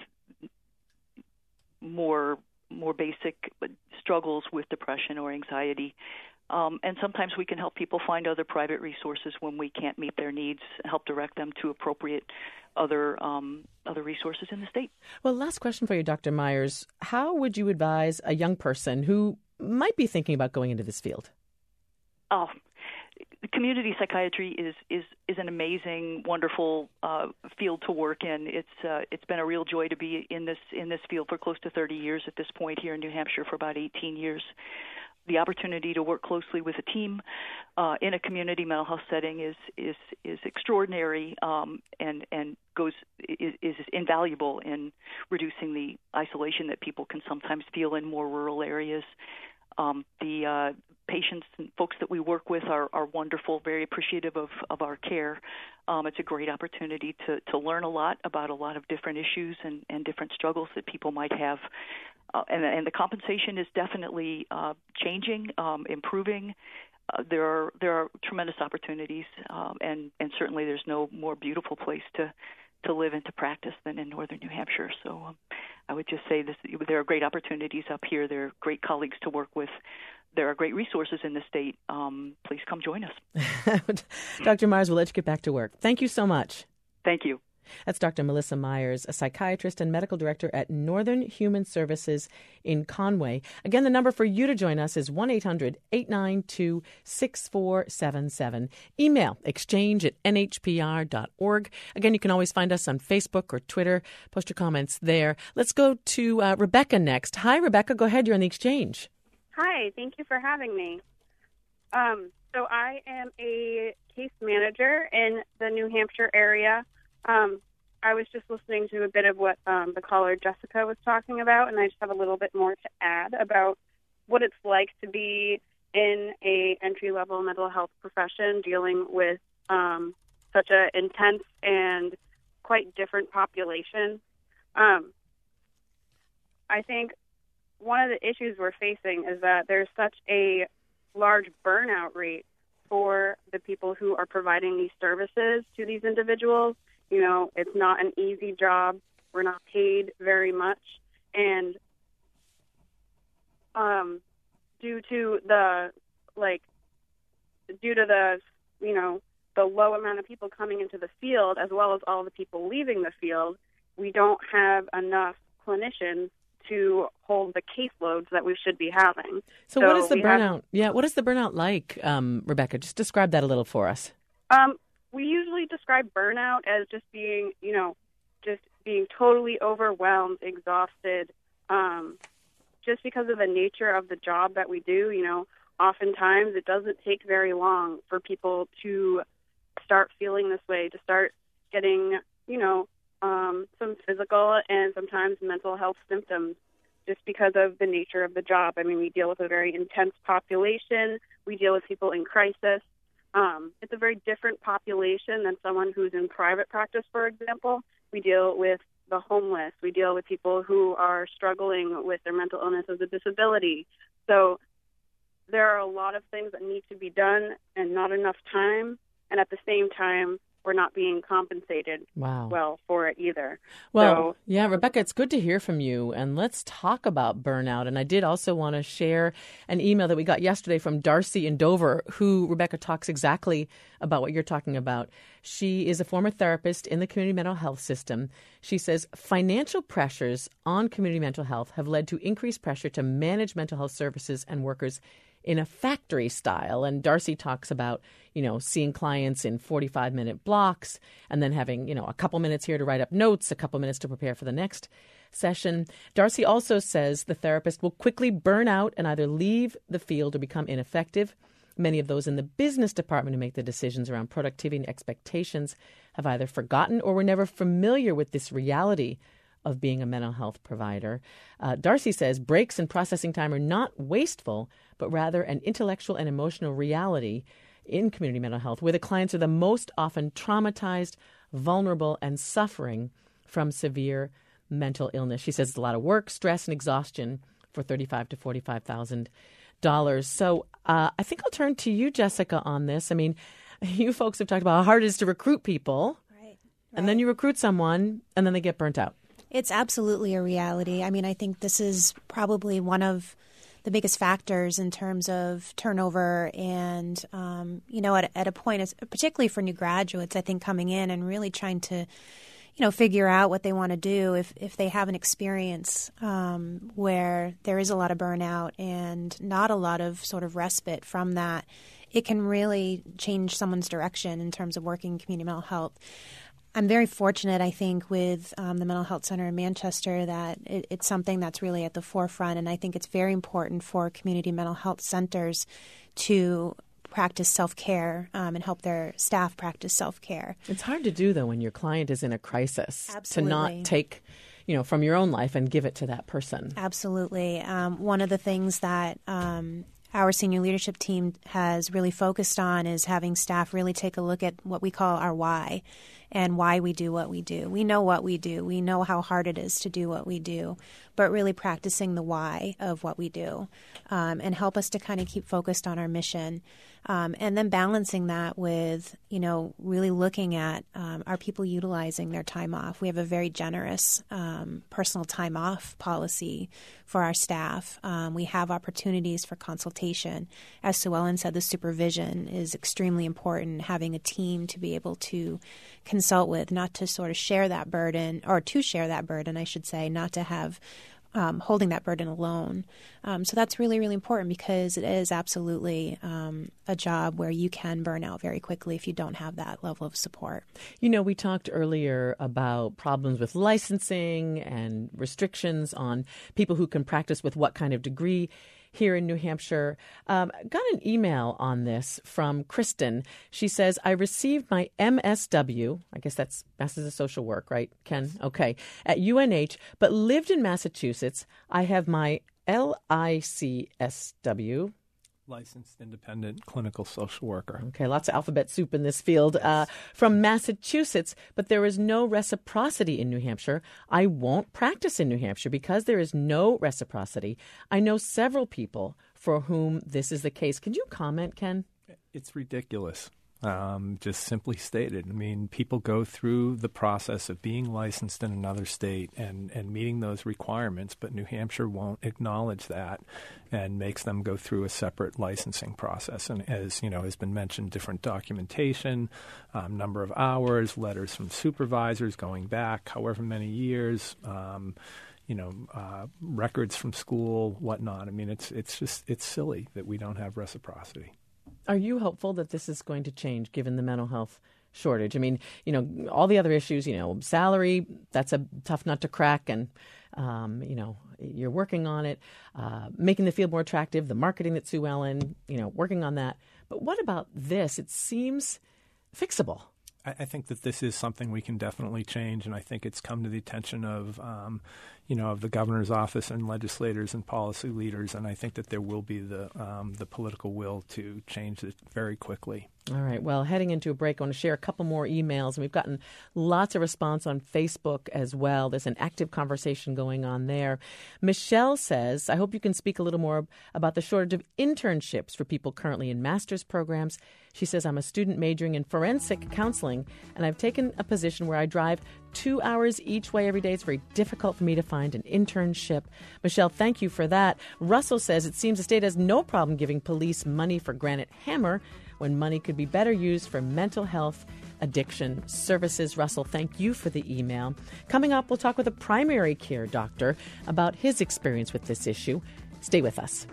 more more basic struggles with depression or anxiety. Um, and sometimes we can help people find other private resources when we can't meet their needs, help direct them to appropriate other um, other resources in the state. Well, last question for you, Doctor Myers. How would you advise a young person who might be thinking about going into this field? Oh, community psychiatry is is is an amazing, wonderful uh, field to work in. It's uh, it's been a real joy to be in this in this field for close to thirty years at this point here in New Hampshire for about eighteen years. The opportunity to work closely with a team uh, in a community mental health setting is is is extraordinary um, and and goes is, is invaluable in reducing the isolation that people can sometimes feel in more rural areas. Um, the uh, patients and folks that we work with are, are wonderful, very appreciative of, of our care. Um, it's a great opportunity to, to learn a lot about a lot of different issues and, and different struggles that people might have. Uh, and, and the compensation is definitely uh, changing, um, improving. Uh, there are there are tremendous opportunities, um, and, and certainly there's no more beautiful place to, to live and to practice than in northern New Hampshire. So um, I would just say this, there are great opportunities up here. There are great colleagues to work with. There are great resources in the state. Um, please come join us. Doctor Myers, we'll let you get back to work. Thank you so much. Thank you. That's Doctor Melissa Myers, a psychiatrist and medical director at Northern Human Services in Conway. Again, the number for you to join us is one eight hundred eight nine two six four seven seven. Email exchange at n h p r dot org. Again, you can always find us on Facebook or Twitter. Post your comments there. Let's go to uh, Rebecca next. Hi, Rebecca. Go ahead. You're on the exchange. Hi. Thank you for having me. Um, so I am a case manager in the New Hampshire area. Um, I was just listening to a bit of what um, the caller Jessica was talking about, and I just have a little bit more to add about what it's like to be in a entry-level mental health profession dealing with um, such an intense and quite different population. Um, I think one of the issues we're facing is that there's such a large burnout rate for the people who are providing these services to these individuals. You know, it's not an easy job. We're not paid very much. And um, due to the, like, due to the, you know, the low amount of people coming into the field, as well as all the people leaving the field, we don't have enough clinicians to hold the caseloads that we should be having. So, so what is the burnout? Have, yeah, what is the burnout like, um, Rebecca? Just describe that a little for us. Um, we usually describe burnout as just being, you know, just being totally overwhelmed, exhausted, um, just because of the nature of the job that we do. You know, oftentimes it doesn't take very long for people to start feeling this way, to start getting, you know, um, some physical and sometimes mental health symptoms just because of the nature of the job. I mean, we deal with a very intense population. We deal with people in crisis. Um, it's a very different population than someone who's in private practice, for example. We deal with the homeless. We deal with people who are struggling with their mental illness as a disability. So there are a lot of things that need to be done and not enough time. And at the same time, we're not being compensated wow. well for it either. Well, so, yeah, Rebecca, it's good to hear from you. And let's talk about burnout. And I did also want to share an email that we got yesterday from Darcy in Dover, who, Rebecca, talks exactly about what you're talking about. She is a former therapist in the community mental health system. She says financial pressures on community mental health have led to increased pressure to manage mental health services and workers in a factory style. And Darcy talks about, you know, seeing clients in forty-five minute blocks and then having, you know, a couple minutes here to write up notes, a couple minutes to prepare for the next session. Darcy also says the therapist will quickly burn out and either leave the field or become ineffective. Many of those in the business department who make the decisions around productivity and expectations have either forgotten or were never familiar with this reality of being a mental health provider. Uh, Darcy says breaks and processing time are not wasteful, but rather an intellectual and emotional reality in community mental health, where the clients are the most often traumatized, vulnerable, and suffering from severe mental illness. She says it's a lot of work, stress, and exhaustion for thirty-five to forty-five thousand dollars. So uh, I think I'll turn to you, Jessica, on this. I mean, you folks have talked about how hard it is to recruit people, right, right. and then you recruit someone, and then they get burnt out. It's absolutely a reality. I mean, I think this is probably one of the biggest factors in terms of turnover and, um, you know, at, at a point, particularly for new graduates, I think coming in and really trying to, you know, figure out what they want to do if, if they have an experience um, where there is a lot of burnout and not a lot of sort of respite from that, it can really change someone's direction in terms of working in community mental health. I'm very fortunate, I think, with um, the Mental Health Center in Manchester that it, it's something that's really at the forefront, and I think it's very important for community mental health centers to practice self-care um, and help their staff practice self-care. It's hard to do, though, when your client is in a crisis. Absolutely. To not take, you know, from your own life and give it to that person. Absolutely. Um, one of the things that um, our senior leadership team has really focused on is having staff really take a look at what we call our why and why we do what we do. We know what we do. We know how hard it is to do what we do, but really practicing the why of what we do um, and help us to kind of keep focused on our mission. Um, and then balancing that with, you know, really looking at um, are people utilizing their time off. We have a very generous um, personal time off policy for our staff. Um, we have opportunities for consultation. As Sue Ellen said, the supervision is extremely important, having a team to be able to consult with, not to sort of share that burden, or to share that burden, I should say, not to have Um, holding that burden alone. Um, so that's really, really important because it is absolutely um, a job where you can burn out very quickly if you don't have that level of support. You know, we talked earlier about problems with licensing and restrictions on people who can practice with what kind of degree here in New Hampshire. Um, got an email on this from Kristen. She says, I received my M S W, I guess that's Masters of Social Work, right, Ken? Okay, at U N H, but lived in Massachusetts. I have my L I C S W. Licensed Independent Clinical Social Worker. Okay, lots of alphabet soup in this field. Uh, from Massachusetts, but there is no reciprocity in New Hampshire. I won't practice in New Hampshire because there is no reciprocity. I know several people for whom this is the case. Can you comment, Ken? It's ridiculous. Um, just simply stated. I mean, people go through the process of being licensed in another state and, and meeting those requirements, but New Hampshire won't acknowledge that and makes them go through a separate licensing process. And as, you know, has been mentioned, different documentation, um, number of hours, letters from supervisors going back however many years, um, you know, uh, records from school, whatnot. I mean, it's it's just it's silly that we don't have reciprocity. Are you hopeful that this is going to change given the mental health shortage? I mean, you know, all the other issues, you know, salary, that's a tough nut to crack. And, um, you know, you're working on it, uh, making the field more attractive, the marketing that Sue Ellen, you know, working on that. But what about this? It seems fixable. I, I think that this is something we can definitely change. And I think it's come to the attention of, um, you know, of the governor's office and legislators and policy leaders. And I think that there will be the um, the political will to change it very quickly. All right. Well, heading into a break, I want to share a couple more emails. And we've gotten lots of response on Facebook as well. There's an active conversation going on there. Michelle says, I hope you can speak a little more about the shortage of internships for people currently in master's programs. She says, I'm a student majoring in forensic counseling, and I've taken a position where I drive two hours each way every day. It's very difficult for me to find an internship. Michelle, thank you for that. Russell says, it seems the state has no problem giving police money for Granite Hammer when money could be better used for mental health addiction services. Russell, thank you for the email. Coming up, we'll talk with a primary care doctor about his experience with this issue. Stay with us.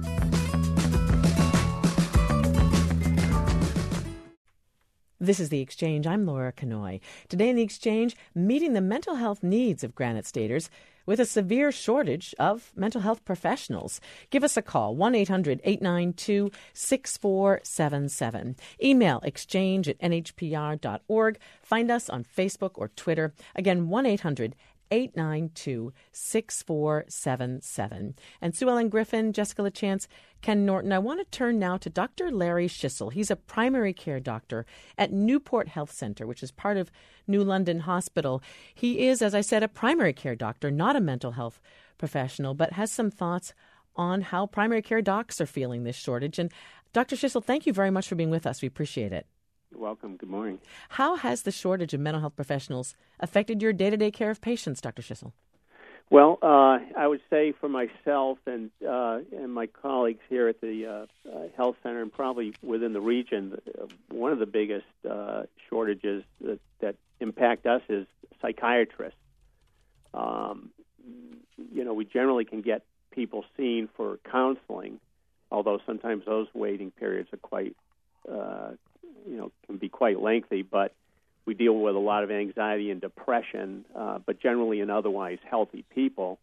This is The Exchange. I'm Laura Kanoy. Today in The Exchange, meeting the mental health needs of Granite Staters with a severe shortage of mental health professionals. Give us a call, one eight hundred eight nine two six four seven seven. Email exchange at n h p r dot org. Find us on Facebook or Twitter. Again, one eight hundred eight nine two six four seven seven. And Sue Ellen Griffin, Jessica LaChance, Ken Norton. I want to turn now to Doctor Larry Schissel. He's a primary care doctor at Newport Health Center, which is part of New London Hospital. He is, as I said, a primary care doctor, not a mental health professional, but has some thoughts on how primary care docs are feeling this shortage. And Doctor Schissel, thank you very much for being with us. We appreciate it. You're welcome. Good morning. How has the shortage of mental health professionals affected your day-to-day care of patients, Doctor Schissel? Well, uh, I would say for myself and uh, and my colleagues here at the uh, uh, health center and probably within the region, uh, one of the biggest uh, shortages that, that impact us is psychiatrists. Um, you know, we generally can get people seen for counseling, although sometimes those waiting periods are quite, uh, you know, can be quite lengthy, but we deal with a lot of anxiety and depression, uh, but generally in otherwise healthy people.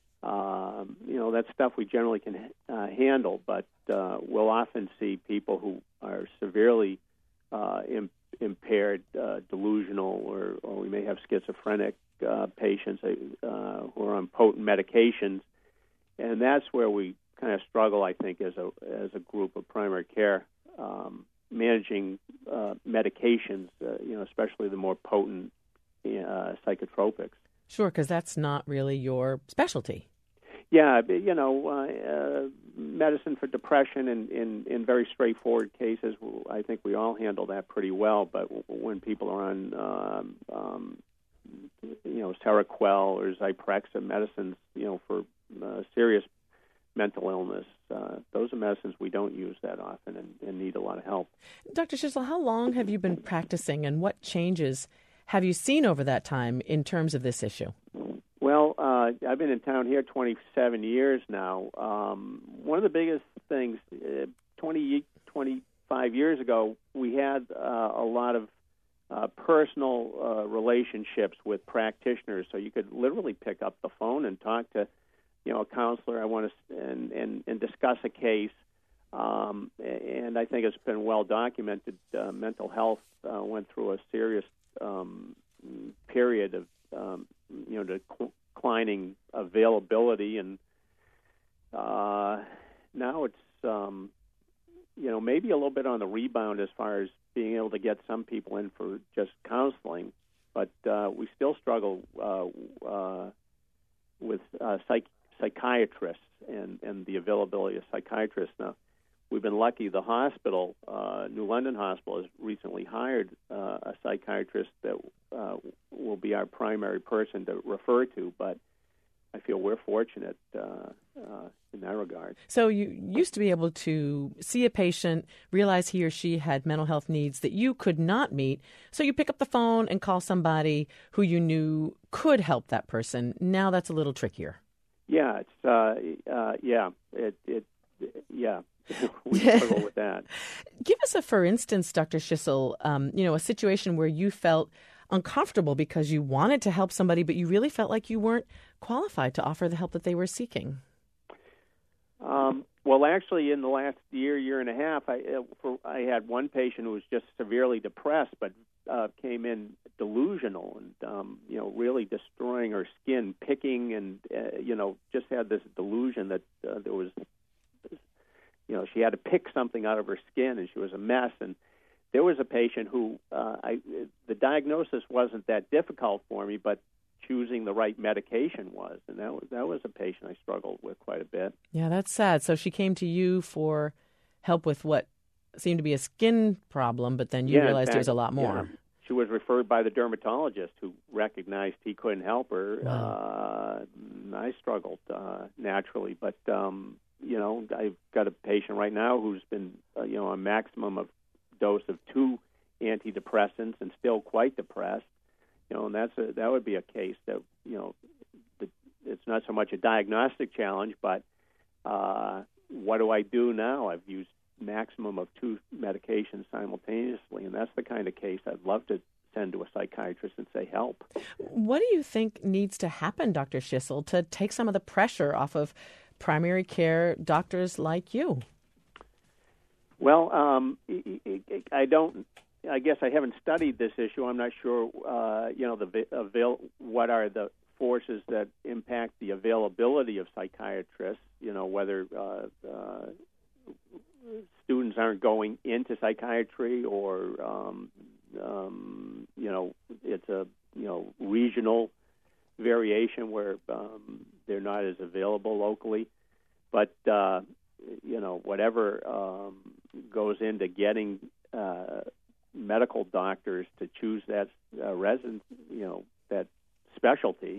Um, you know, that stuff we generally can uh, handle, but uh, we'll often see people who are severely uh, im- impaired, uh, delusional, or, or we may have schizophrenic uh, patients uh, who are on potent medications, and that's where we kind of struggle, I think, as a as a group of primary care. Um, managing uh, medications, uh, you know, especially the more potent uh, psychotropics. Sure, because that's not really your specialty. Yeah, you know, uh, uh, medicine for depression in, in, in very straightforward cases, I think we all handle that pretty well, but when people are on, um, um, you know, Seroquel or Zyprexa medicines, you know, for uh, serious mental illness, uh, those are medicines we don't use that often and, and need a lot of help. Doctor Schissel, how long have you been practicing, and what changes have you seen over that time in terms of this issue? Well, uh, I've been in town here twenty-seven years now. Um, one of the biggest things, uh, twenty, twenty-five years ago, we had uh, a lot of uh, personal uh, relationships with practitioners, so you could literally pick up the phone and talk to you know, a counselor, I want to, and, and, and discuss a case. Um, and I think it's been well documented. Uh, mental health uh, went through a serious um, period of, um, you know, declining availability. And uh, now it's, um, you know, maybe a little bit on the rebound as far as being able to get some people in for just counseling. But uh, we still struggle uh, uh, with uh, psych. psychiatrists and, and the availability of psychiatrists. Now, we've been lucky. The hospital, uh, New London Hospital, has recently hired uh, a psychiatrist that uh, will be our primary person to refer to, but I feel we're fortunate uh, uh, in that regard. So you used to be able to see a patient, realize he or she had mental health needs that you could not meet, so you pick up the phone and call somebody who you knew could help that person. Now that's a little trickier. Yeah, it's uh, uh, yeah, it, it, yeah, we struggle with that. Give us a, for instance, Doctor Schissel, um, you know, a situation where you felt uncomfortable because you wanted to help somebody, but you really felt like you weren't qualified to offer the help that they were seeking. Um, well, actually, in the last year, year and a half, I uh, for, I had one patient who was just severely depressed, but uh, came in delusional and, um, you know, really destroying her skin, picking and, uh, you know, just had this delusion that uh, there was, you know, she had to pick something out of her skin and she was a mess. And there was a patient who, uh, I, the diagnosis wasn't that difficult for me, but choosing the right medication was. And that was, that was a patient I struggled with quite a bit. Yeah, that's sad. So she came to you for help with what seemed to be a skin problem, but then you yeah, realized fact, there was a lot more. Yeah. She was referred by the dermatologist who recognized he couldn't help her. Wow. Uh, I struggled uh, naturally, but um, you know, I've got a patient right now who's been, uh, you know, a maximum of dose of two antidepressants and still quite depressed. You know, and that's a, that would be a case that, you know, the, it's not so much a diagnostic challenge, but uh, what do I do now? I've used maximum of two medications simultaneously, and that's the kind of case I'd love to send to a psychiatrist and say, help. What do you think needs to happen, Doctor Schissel, to take some of the pressure off of primary care doctors like you? Well, um, I don't, I guess I haven't studied this issue. I'm not sure, uh, you know, the avail, what are the forces that impact the availability of psychiatrists, you know, whether uh, uh, students aren't going into psychiatry or, um, um, you know, it's a, you know, regional variation where um, they're not as available locally. But, uh, you know, whatever um, goes into getting uh, medical doctors to choose that uh, resident, you know, that specialty,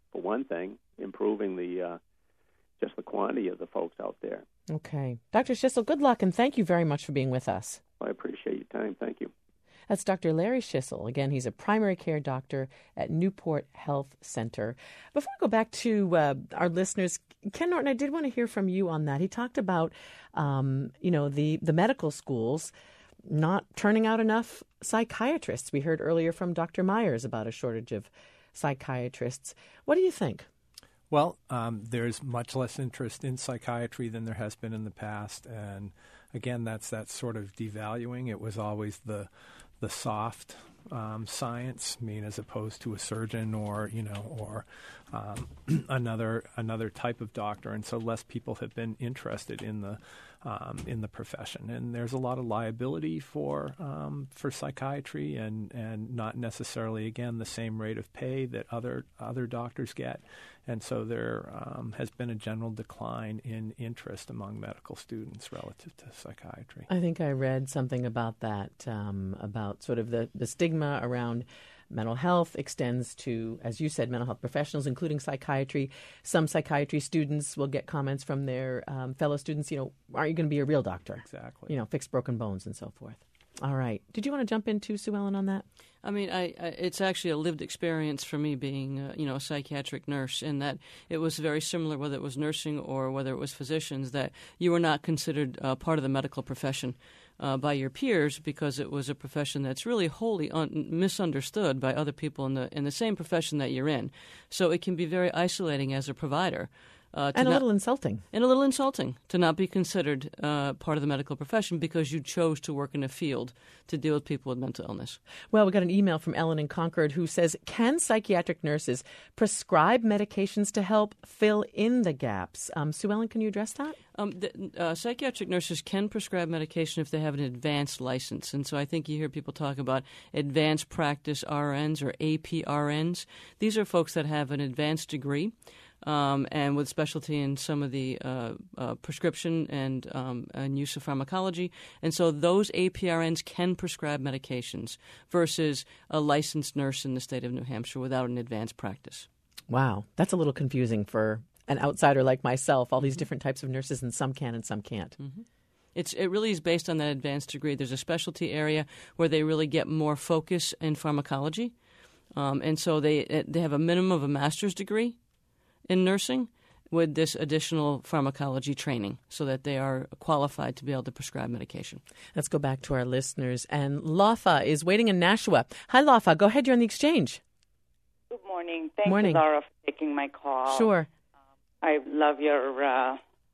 for one thing, improving the uh, just the quantity of the folks out there. Okay. Doctor Schissel, good luck, and thank you very much for being with us. I appreciate your time. Thank you. That's Doctor Larry Schissel. Again, he's a primary care doctor at Newport Health Center. Before I go back to uh, our listeners, Ken Norton, I did want to hear from you on that. He talked about, um, you know, the, the medical schools not turning out enough psychiatrists. We heard earlier from Doctor Myers about a shortage of psychiatrists. What do you think? Well, um, there's much less interest in psychiatry than there has been in the past. And again, that's that sort of devaluing. It was always the the soft um, science, I mean, as opposed to a surgeon or, you know, or um, another another type of doctor. And so less people have been interested in the um, in the profession. And there's a lot of liability for um, for psychiatry, and, and not necessarily, again, the same rate of pay that other other doctors get. And so there um, has been a general decline in interest among medical students relative to psychiatry. I think I read something about that, um, about sort of the, the stigma around mental health extends to, as you said, mental health professionals, including psychiatry. Some psychiatry students will get comments from their um, fellow students, you know, aren't you going to be a real doctor? Exactly. You know, fix broken bones and so forth. All right. Did you want to jump into, Sue Ellen, on that? I mean, I, I, it's actually a lived experience for me being, uh, you know, a psychiatric nurse, in that it was very similar, whether it was nursing or whether it was physicians, that you were not considered uh, part of the medical profession uh, by your peers, because it was a profession that's really wholly un- misunderstood by other people in the in the same profession that you're in. So it can be very isolating as a provider. Uh, and a not, little insulting. And a little insulting to not be considered uh, part of the medical profession because you chose to work in a field to deal with people with mental illness. Well, we got an email from Ellen in Concord who says, can psychiatric nurses prescribe medications to help fill in the gaps? Um, Sue Ellen, can you address that? Um, the, uh, psychiatric nurses can prescribe medication if they have an advanced license. And so I think you hear people talk about advanced practice R Ns or A P R Ns. These are folks that have an advanced degree. Um, and with specialty in some of the uh, uh, prescription and, um, and use of pharmacology. And so those A P R Ns can prescribe medications versus a licensed nurse in the state of New Hampshire without an advanced practice. Wow. That's a little confusing for an outsider like myself, all these different types of nurses, and some can and some can't. Mm-hmm. It's, it really is based on that advanced degree. There's a specialty area where they really get more focus in pharmacology. Um, and so they they have a minimum of a master's degree in nursing with this additional pharmacology training so that they are qualified to be able to prescribe medication. Let's go back to our listeners. And Lafa is waiting in Nashua. Hi, Lafa. Go ahead. You're on the exchange. Good morning. Thank morning. you, Laura, for taking my call. Sure. Um, I love your uh,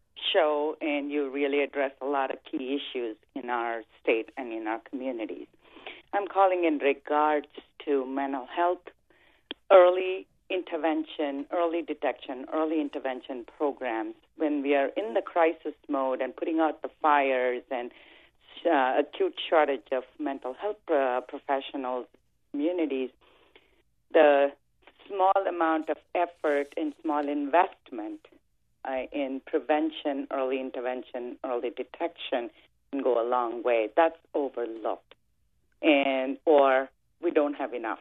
show, and you really address a lot of key issues in our state and in our communities. I'm calling in regards to mental health, early intervention, early detection, early intervention programs. When we are in the crisis mode and putting out the fires and uh, acute shortage of mental health uh, professionals, communities, the small amount of effort and small investment uh, in prevention, early intervention, early detection can go a long way. That's overlooked, and or we don't have enough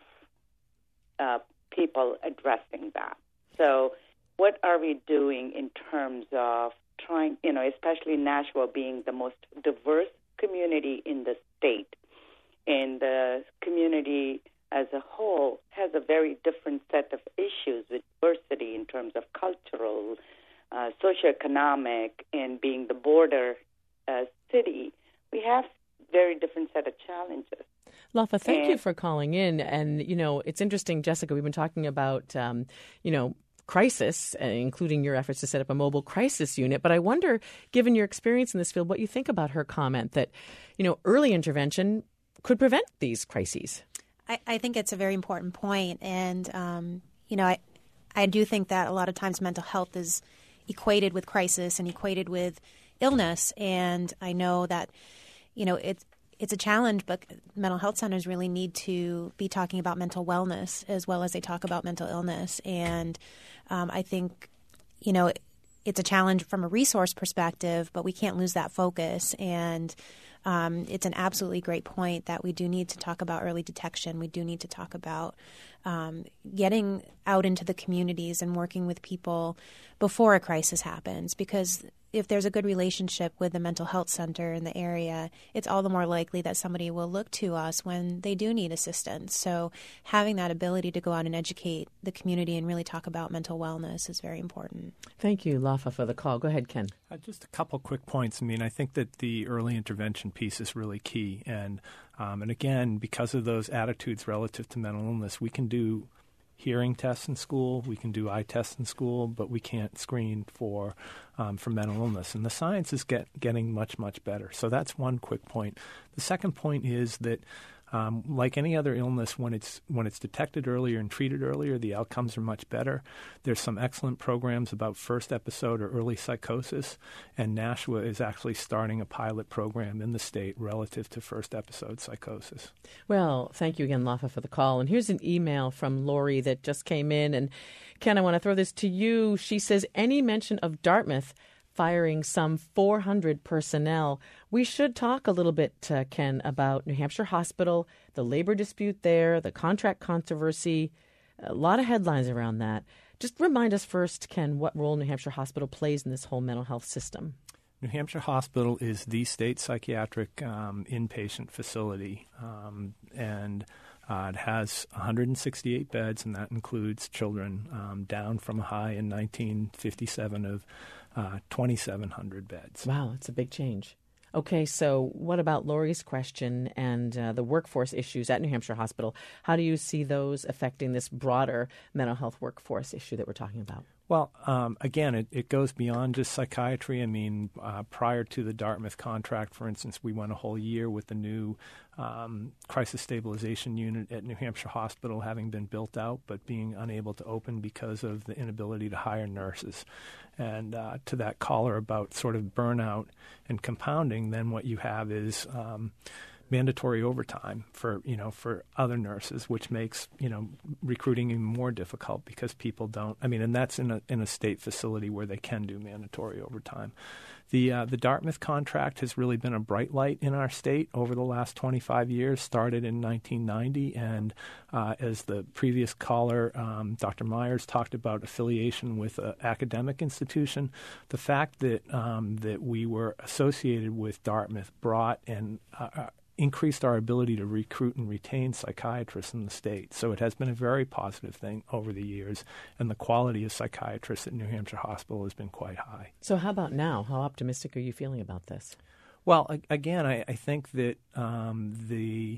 uh, people addressing that. So what are we doing in terms of trying, you know, especially Nashua being the most diverse community in the state, and the community as a whole has a very different set of issues with diversity in terms of cultural, uh, socioeconomic, and being the border uh, city. We have very different set of challenges. Lafa, thank and, you for calling in. And, you know, it's interesting, Jessica, we've been talking about, um, you know, crisis, uh, including your efforts to set up a mobile crisis unit. But I wonder, given your experience in this field, what you think about her comment that, you know, early intervention could prevent these crises. I, I think it's a very important point. And, um, you know, I, I do think that a lot of times mental health is equated with crisis and equated with illness. And I know that, you know, it's, It's a challenge, but mental health centers really need to be talking about mental wellness as well as they talk about mental illness. And um, I think, you know, it's a challenge from a resource perspective, but we can't lose that focus. And um, it's an absolutely great point that we do need to talk about early detection. We do need to talk about um, getting out into the communities and working with people before a crisis happens, because if there's a good relationship with the mental health center in the area, it's all the more likely that somebody will look to us when they do need assistance. So having that ability to go out and educate the community and really talk about mental wellness is very important. Thank you, Lafa, for the call. Go ahead, Ken. Uh, just a couple quick points. I mean, I think that the early intervention piece is really key. And, um, and again, because of those attitudes relative to mental illness, we can do hearing tests in school, we can do eye tests in school, but we can't screen for um, for mental illness. And the science is get, getting much, much better. So that's one quick point. The second point is that Um, like any other illness, when it's when it's detected earlier and treated earlier, the outcomes are much better. There's some excellent programs about first episode or early psychosis, and Nashua is actually starting a pilot program in the state relative to first episode psychosis. Well, thank you again, Lafa, for the call. And here's an email from Lori that just came in. And Ken, I want to throw this to you. She says, any mention of Dartmouth firing some four hundred personnel. We should talk a little bit, uh, Ken, about New Hampshire Hospital, the labor dispute there, the contract controversy, a lot of headlines around that. Just remind us first, Ken, what role New Hampshire Hospital plays in this whole mental health system. New Hampshire Hospital is the state psychiatric um, inpatient facility, um, and uh, it has one hundred sixty-eight beds, and that includes children, um, down from a high in nineteen fifty-seven of uh, twenty-seven hundred beds. Wow, it's a big change. Okay, so what about Lori's question and uh, the workforce issues at New Hampshire Hospital? How do you see those affecting this broader mental health workforce issue that we're talking about? Well, um, again, it, it goes beyond just psychiatry. I mean, uh, prior to the Dartmouth contract, for instance, we went a whole year with the new um, crisis stabilization unit at New Hampshire Hospital having been built out, but being unable to open because of the inability to hire nurses. And uh, to that caller about sort of burnout and compounding, then what you have is um, mandatory overtime for, you know, for other nurses, which makes, you know, recruiting even more difficult because people don't, I mean, and that's in a in a state facility where they can do mandatory overtime. The uh, the Dartmouth contract has really been a bright light in our state over the last twenty-five years, started in nineteen ninety, and uh, as the previous caller, um, Doctor Myers, talked about affiliation with an academic institution, the fact that um, that we were associated with Dartmouth brought and uh, increased our ability to recruit and retain psychiatrists in the state. So it has been a very positive thing over the years, and the quality of psychiatrists at New Hampshire Hospital has been quite high. So how about now? How optimistic are you feeling about this? Well, again, I, I think that um, the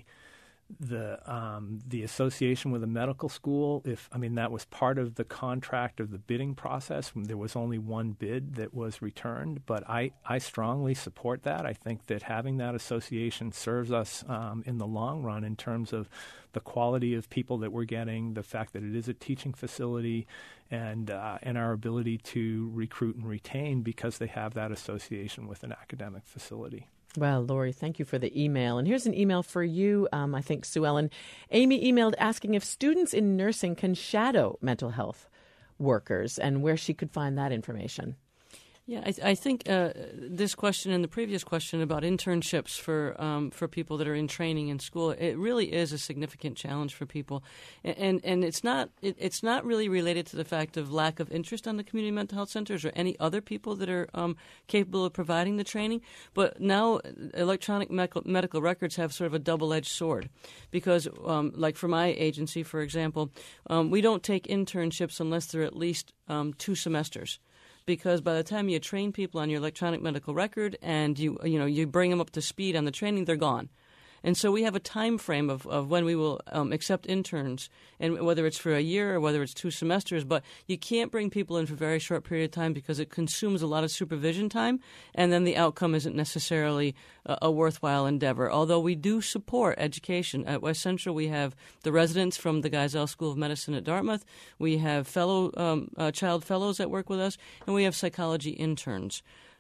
the um, the association with a medical school, if I mean that was part of the contract of the bidding process. There was only one bid that was returned, but I, I strongly support that. I think that having that association serves us um, in the long run in terms of the quality of people that we're getting, the fact that it is a teaching facility, and uh, and our ability to recruit and retain because they have that association with an academic facility. Well, Lori, thank you for the email. And here's an email for you, um, I think, Sue Ellen. Amy emailed asking if students in nursing can shadow mental health workers and where she could find that information. Yeah, I, I think uh, this question and the previous question about internships for um, for people that are in training in school, it really is a significant challenge for people, and and, and it's not it, it's not really related to the fact of lack of interest on the community mental health centers or any other people that are um, capable of providing the training. But now electronic medical, medical records have sort of a double-edged sword, because um, like for my agency, for example, um, we don't take internships unless they're at least um, two semesters. Because by the time you train people on your electronic medical record and you you know you bring them up to speed on the training, they're gone. And so we have a time frame of, of when we will um, accept interns, and whether it's for a year or whether it's two semesters. But you can't bring people in for a very short period of time because it consumes a lot of supervision time, and then the outcome isn't necessarily a, a worthwhile endeavor. Although we do support education. At West Central, we have the residents from the Geisel School of Medicine at Dartmouth. We have fellow um, uh, child fellows that work with us, and we have psychology interns.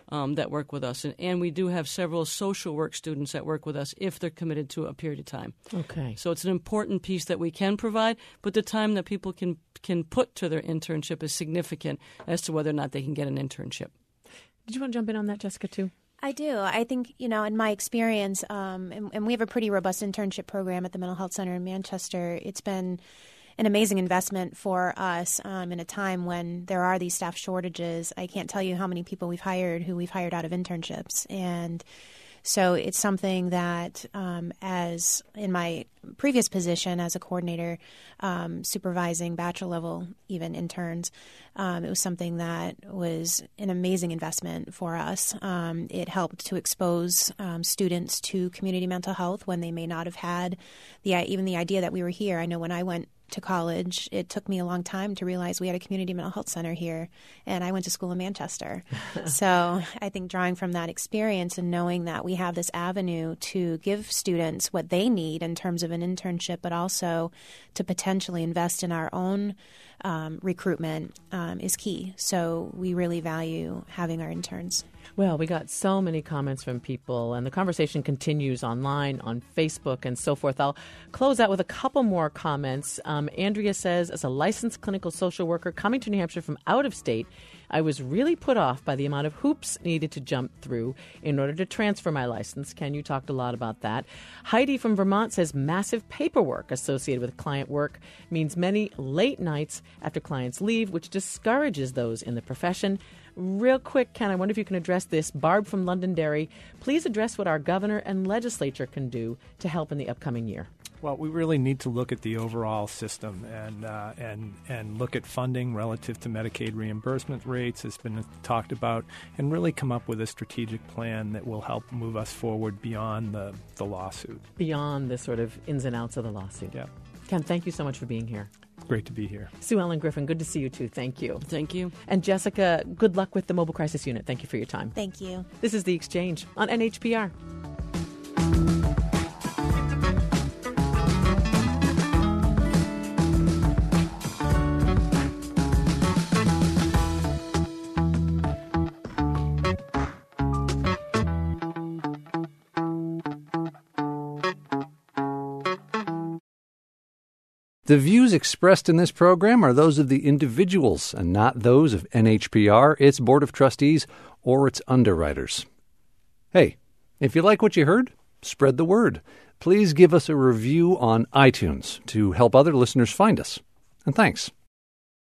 um, that work with us. And, and we do have several social work students that work with us if they're committed to a period of time. Okay. So it's an important piece that we can provide, but the time that people can, can put to their internship is significant as to whether or not they can get an internship. Did you want to jump in on that, Jessica, too? I do. I think, you know, in my experience, um, and, and we have a pretty robust internship program at the Mental Health Center in Manchester. It's been an amazing investment for us um, in a time when there are these staff shortages. I can't tell you how many people we've hired who we've hired out of internships. And so it's something that, um, as in my previous position as a coordinator, um, supervising bachelor level even interns, um, it was something that was an amazing investment for us. Um, it helped to expose um, students to community mental health when they may not have had the even the idea that we were here. I know when I went to college, it took me a long time to realize we had a community mental health center here, and I went to school in Manchester. So I think drawing from that experience and knowing that we have this avenue to give students what they need in terms of an internship, but also to potentially invest in our own um, recruitment um, is key. So we really value having our interns. Well, we got so many comments from people, and the conversation continues online, on Facebook, and so forth. I'll close out with a couple more comments. Um, Andrea says, as a licensed clinical social worker coming to New Hampshire from out of state, I was really put off by the amount of hoops needed to jump through in order to transfer my license. Ken, you talked a lot about that. Heidi from Vermont says massive paperwork associated with client work means many late nights after clients leave, which discourages those in the profession. Real quick, Ken, I wonder if you can address this. Barb from Londonderry, please address what our governor and legislature can do to help in the upcoming year. Well, we really need to look at the overall system and uh, and and look at funding relative to Medicaid reimbursement rates, has been talked about, and really come up with a strategic plan that will help move us forward beyond the, the lawsuit. Beyond the sort of ins and outs of the lawsuit. Yeah. Ken, thank you so much for being here. Great to be here. Sue Ellen Griffin, good to see you too. Thank you. Thank you. And Jessica, good luck with the Mobile Crisis Unit. Thank you for your time. Thank you. This is The Exchange on N H P R. The views expressed in this program are those of the individuals and not those of N H P R, its Board of Trustees, or its underwriters. Hey, if you like what you heard, spread the word. Please give us a review on iTunes to help other listeners find us. And thanks.